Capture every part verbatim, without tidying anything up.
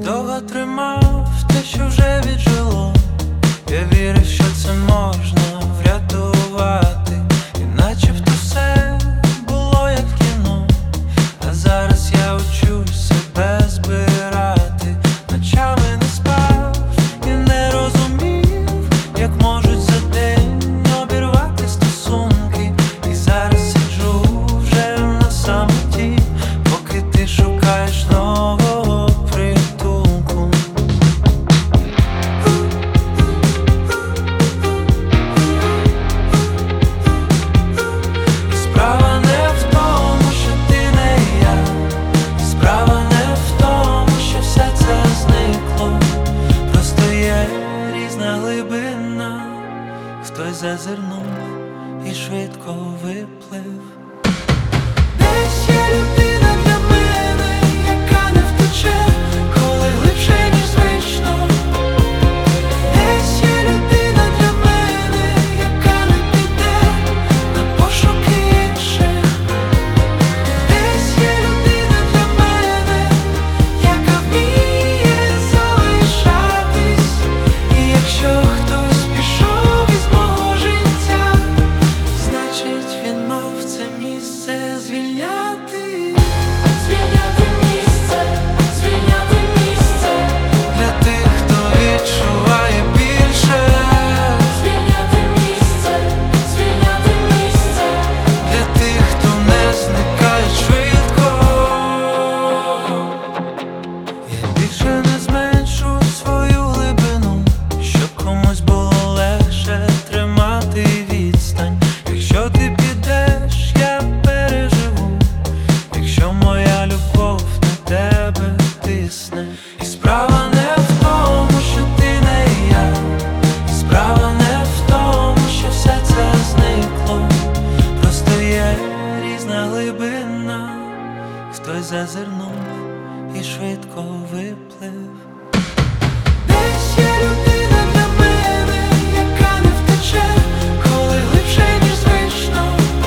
Довго тримав те, що вже віджило. Я вірив, що це можна врятувати, і начебто все було як в кіно. А зараз я учусь себе збирати. Ночами не спав і не розумів, як можуть за день обірвати стосунки. І зараз сиджу вже на самоті, поки ти шукаєш нового притулку. І справа не в тому, що ти не я, і справа не в тому, що все це зникло. Просто є різна глибина. Хтось зазирнув і швидко виплив. Десь є людина для мене, яка не втече, коли глибше, ніж звично. Десь є людина для мене, яка не піде на пошуки інших. Десь є людина для мене, яка вміє залишатись. І якщо хтось пішов із мого життя, значить він мав це місце звільняти. Звільняти місце, звільняти місце для тих, хто відчуває більше. Звільняти місце, звільняти місце для тих, хто не зникає швидко. Я більше не зменшу свою глибину, щоб комусь було легше тримати відстань. Якщо ти підеш, я переживу. Якщо моя любов на тебе тисне. І справа не в тому, що ти не я, і справа не в тому, що все це зникло. Просто є різна глибина. Хтось зазирнув і швидко виплив. Десь є людина для мене, яка не втече, коли глибше, ніж звично.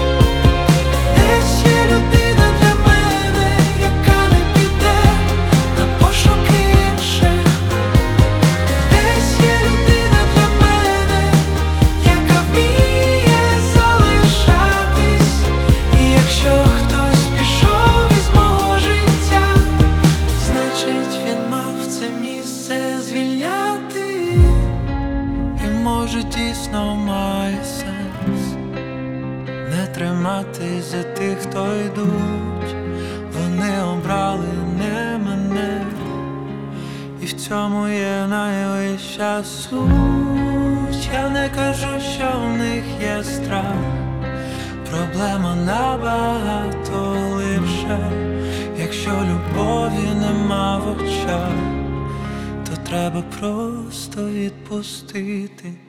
Десь є людина для мене, яка не піде на пошуки інших. Десь є людина для мене, яка вміє залишатись. І якщо хтось пішов із мого життя, значить він мав це місце звільняти. І може дійсно має сенс не триматись за тих, хто йдуть. Вони обрали не мене, і в цьому є найвища суть. Я не кажу, що в них є страх. Проблема набагато глибша. Якщо любові нема в очах, то треба просто відпустити.